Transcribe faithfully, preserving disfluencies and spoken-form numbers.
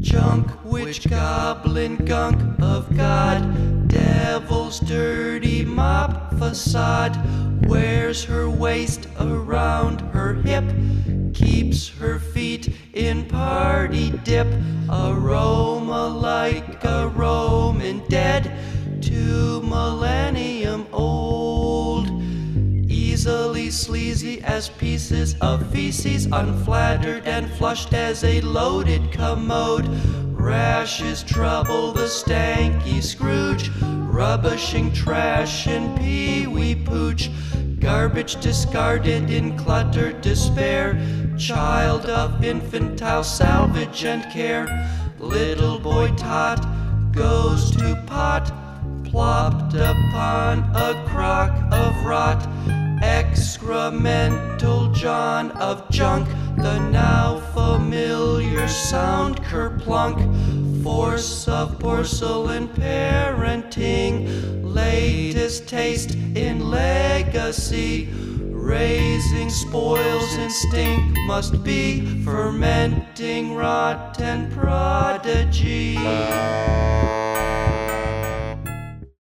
Junk, witch, goblin, gunk of God, devil's dirty mop facade, wears her waist around her hip, keeps her feet in party dip, aroma like a Roman dead, two millennium old, easily sleazy as pieces of feces, unflattered and flushed as a loaded commode. Rashes trouble the stanky Scrooge, rubbishing trash and pee-wee pooch, garbage discarded in cluttered despair, child of infantile salvage and care. Little boy Tot goes to pot, plopped upon a crock of rot, excremental John of junk, the now familiar sound kerplunk, force of porcelain parenting, latest taste in legacy, raising spoils instinct must be, fermenting rotten prodigy.